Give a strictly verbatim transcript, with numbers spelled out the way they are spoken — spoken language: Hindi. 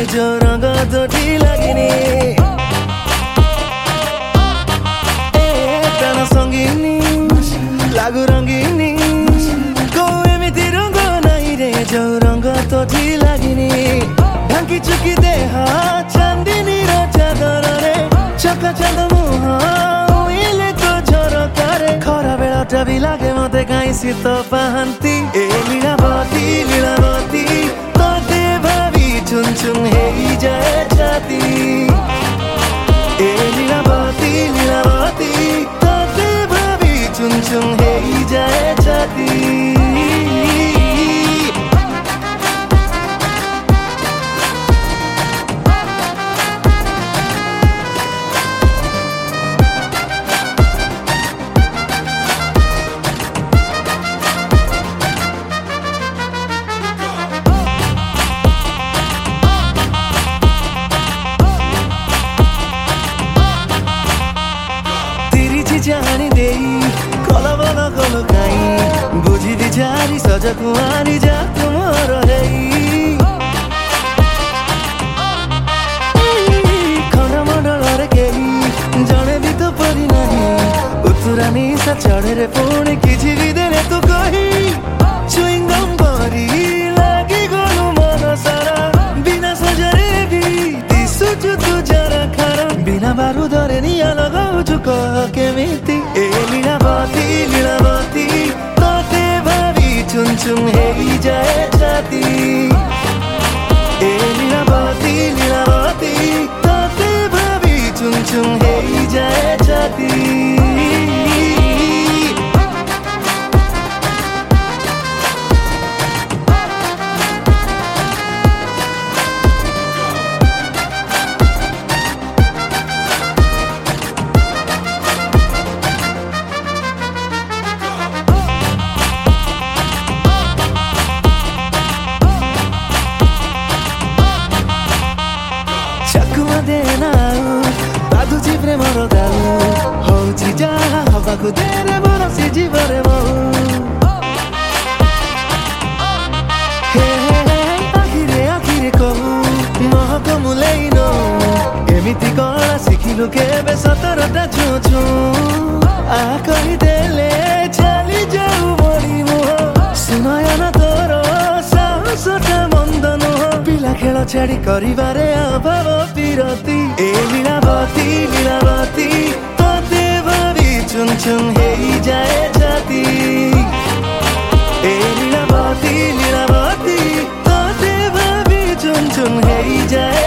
जो रंग तोठी लागिनी ए प्राण संगिनी लागु रंगिनी को एमिति रंग नहीं रे जो रंग तोठी लागिनी ढांकी चुकी देह चांदिनी रो चादर रे चका चांद मुह उइले तो झरकारे खरा बेलाटा भी लागे मते काई शीत पाहंती ए लीलावती लीलावती तोते भावी चुन चुन हेई जाए छाती ए लीलावती लीलावती तोते भावी चुन चुन हेई जाए छाती जानी देई कला बना कल काई बुझी दी जारी सज कुआरी जा तुमर हेई खंड मंडल रे केही जणे भी तो परी नहीं उतरानी सा चढ़े रे पुणी किछि भी देने तू कही चुइंगम परी लागी गलु मन सारा बिना सजरे भी दिसुचु तू जरा खरा बिना बारूदरे निया लगाउछु कह केमिति ए लीलावती लीलावती तोते भावी चुन चुन हेई जाए छाती ए लीलावती लीलावती तोते भावी चुन चुन हेई जाए छाती चकुआ देना बाधुची प्रेमर दाऊ होची जाहा हवाकु देरे बरसी जीवरे बहु हे हे आखिरे आखिरे कहू महक मुलेई नो एमिति कला शिखिलु केबे सतरटा छु छु आ कहि देले चली जाऊ बड़ी मुह सुनयना तोर साहसटा मंद नुह पिला खेल छाड़ी करिबारे अभाव पिरती ए लीलावती लीलावती तोते भावी चुन चुन हेई जाए छाती ए लीलावती लीलावती तोते भावी चुन चुन हेई जाए